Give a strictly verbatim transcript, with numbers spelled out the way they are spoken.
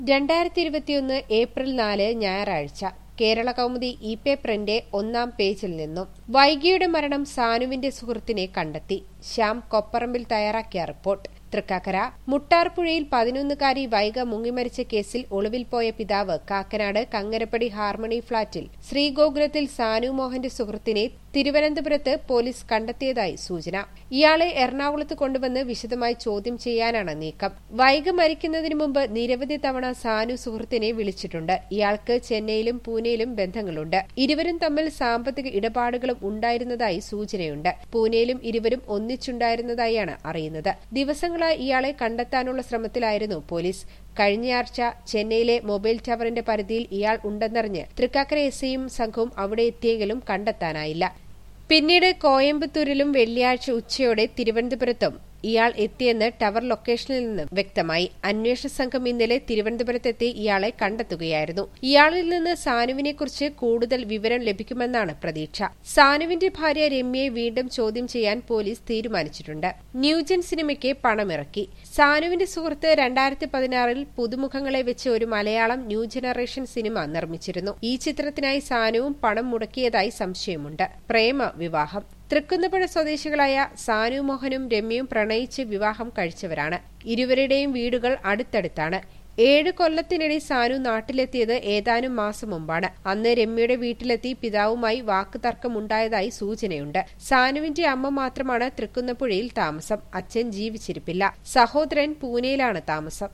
രണ്ടായിരത്തി ഇരുപത്തിയൊന്ന് ഏപ്രിൽ നാല് ഞായറാഴ്ച കേരള കൗമുദി ഇ പേപ്പറിന്റെ ഒന്നാം പേജിൽ നിന്നും വൈഗിയുടെ മരണം സാനുവിന്റെ സുഹൃത്തിനെ കണ്ടെത്തി. ശ്യാം കൊപ്പറമ്പിൽ തയ്യാറാക്കിയ റിപ്പോർട്ട്. തൃക്കാക്കര മുട്ടാർപ്പുഴയിൽ പതിനൊന്നുകാരി വൈഗ മുങ്ങിമരിച്ച കേസിൽ ഒളിവിൽ പോയ പിതാവ് കാക്കനാട് കങ്ങരപ്പടി ഹാർമണി ഫ്ളാറ്റിൽ ശ്രീഗോകുലത്തിൽ സാനു മോഹന്റെ സുഹൃത്തിനെ തിരുവനന്തപുരത്ത് പോലീസ് കണ്ടെത്തിയതായി സൂചന. ഇയാളെ എറണാകുളത്ത് കൊണ്ടുവന്ന് വിശദമായി ചോദ്യം ചെയ്യാനാണ് നീക്കം. വൈഗ മരിക്കുന്നതിന് മുമ്പ് നിരവധി തവണ സാനു സുഹൃത്തിനെ വിളിച്ചിട്ടുണ്ട്. ഇയാൾക്ക് ചെന്നൈയിലും പൂനെയിലും ബന്ധങ്ങളുണ്ട്. ഇരുവരും തമ്മിൽ സാമ്പത്തിക ഇടപാടുകളും ഉണ്ടായിരുന്നതായി സൂചനയുണ്ട്. പൂനെയിലും ഇരുവരും ഒന്നിച്ചുണ്ടായിരുന്നതായാണ് അറിയുന്നത്. ദിവസങ്ങളായി ഇയാളെ കണ്ടെത്താനുള്ള ശ്രമത്തിലായിരുന്നു പോലീസ്. കഴിഞ്ഞയാഴ്ച ചെന്നൈയിലെ മൊബൈൽ ടവറിന്റെ പരിധിയിൽ ഇയാൾ ഉണ്ടെന്നറിഞ്ഞ് തൃക്കാക്കര എസ് ഐയും സംഘവും അവിടെ എത്തിയെങ്കിലും കണ്ടെത്താനായില്ല. പിന്നീട് കോയമ്പത്തൂരിലും വെള്ളിയാഴ്ച ഉച്ചയോടെ തിരുവനന്തപുരത്തും ഇയാൾ എത്തിയെന്ന് ടവർ ലൊക്കേഷനിൽ നിന്ന് വ്യക്തമായി. അന്വേഷണ സംഘം ഇന്നലെ തിരുവനന്തപുരത്തെത്തി ഇയാളെ കണ്ടെത്തുകയായിരുന്നു. ഇയാളിൽ നിന്ന് സാനുവിനെക്കുറിച്ച് കൂടുതൽ വിവരം ലഭിക്കുമെന്നാണ് പ്രതീക്ഷ. സാനുവിന്റെ ഭാര്യ രമ്യയെ വീണ്ടും ചോദ്യം ചെയ്യാൻ പോലീസ് തീരുമാനിച്ചിട്ടുണ്ട്. ന്യൂജൻ സിനിമയ്ക്ക് പണമിറക്കി. സാനുവിന്റെ സുഹൃത്ത് രണ്ടായിരത്തി പതിനാറിൽ പുതുമുഖങ്ങളെ വെച്ച് ഒരു മലയാളം ന്യൂ ജനറേഷൻ സിനിമ നിർമ്മിച്ചിരുന്നു. ഈ ചിത്രത്തിനായി സാനുവും പണം മുടക്കിയതായി സംശയമുണ്ട്. പ്രേമ വിവാഹം. തൃക്കുന്നപ്പുഴ സ്വദേശികളായ സാനു മോഹനും രമ്യയും പ്രണയിച്ച് വിവാഹം കഴിച്ചവരാണ്. ഇരുവരുടെയും വീടുകൾ അടുത്തടുത്താണ്. ഏഴ് കൊല്ലത്തിനിടെ സാനു നാട്ടിലെത്തിയത് ഏതാനും മാസം മുമ്പാണ്. അന്ന് രമ്യയുടെ വീട്ടിലെത്തി പിതാവുമായി വാക്കുതർക്കമുണ്ടായതായി സൂചനയുണ്ട്. സാനുവിന്റെ അമ്മ മാത്രമാണ് തൃക്കുന്നപ്പുഴയിൽ താമസം. അച്ഛൻ ജീവിച്ചിരിപ്പില്ല. സഹോദരൻ പൂനെയിലാണ് താമസം.